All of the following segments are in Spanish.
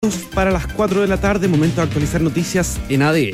Para las 4 de la tarde, momento de actualizar noticias en ADN.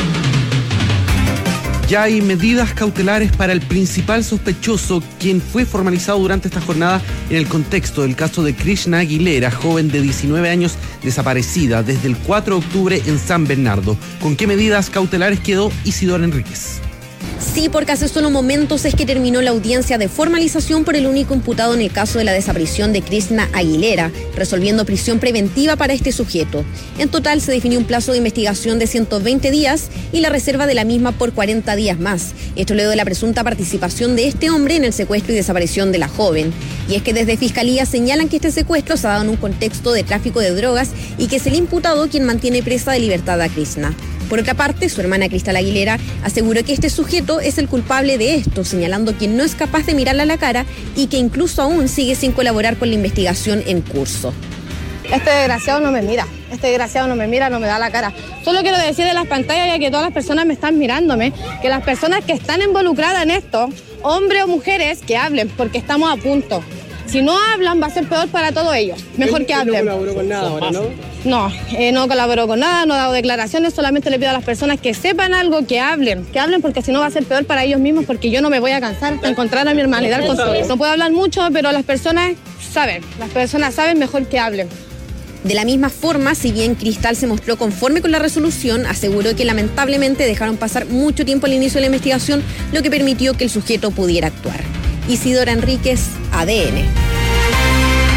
Ya hay medidas cautelares para el principal sospechoso, quien fue formalizado durante esta jornada en el contexto del caso de Krishna Aguilera, joven de 19 años desaparecida desde el 4 de octubre en San Bernardo. ¿Con qué medidas cautelares quedó Isidora Enríquez? Sí, porque hace solo momentos es que terminó la audiencia de formalización por el único imputado en el caso de la desaparición de Krishna Aguilera, resolviendo prisión preventiva para este sujeto. En total se definió un plazo de investigación de 120 días y la reserva de la misma por 40 días más. Esto luego de la presunta participación de este hombre en el secuestro y desaparición de la joven. Y es que desde Fiscalía señalan que este secuestro se ha dado en un contexto de tráfico de drogas y que es el imputado quien mantiene presa de libertad a Krishna. Por otra parte, su hermana Cristal Aguilera aseguró que este sujeto es el culpable de esto, señalando que no es capaz de mirarla a la cara y que incluso aún sigue sin colaborar con la investigación en curso. Este desgraciado no me mira, no me da la cara. Solo quiero decir en las pantallas, ya que todas las personas me están mirándome, que las personas que están involucradas en esto, hombres o mujeres, que hablen, porque estamos a punto. Si no hablan, va a ser peor para todos ellos. Mejor que hablen. No colaboró con nada ahora, ¿no? No colaboró con nada, no ha dado declaraciones, solamente le pido a las personas que sepan algo, que hablen porque si no va a ser peor para ellos mismos, porque yo no me voy a cansar de encontrar a mi hermana y dar consejos. No puedo hablar mucho, pero las personas saben mejor que hablen. De la misma forma, si bien Cristal se mostró conforme con la resolución, aseguró que lamentablemente dejaron pasar mucho tiempo al inicio de la investigación, lo que permitió que el sujeto pudiera actuar. Isidora Enríquez, ADN.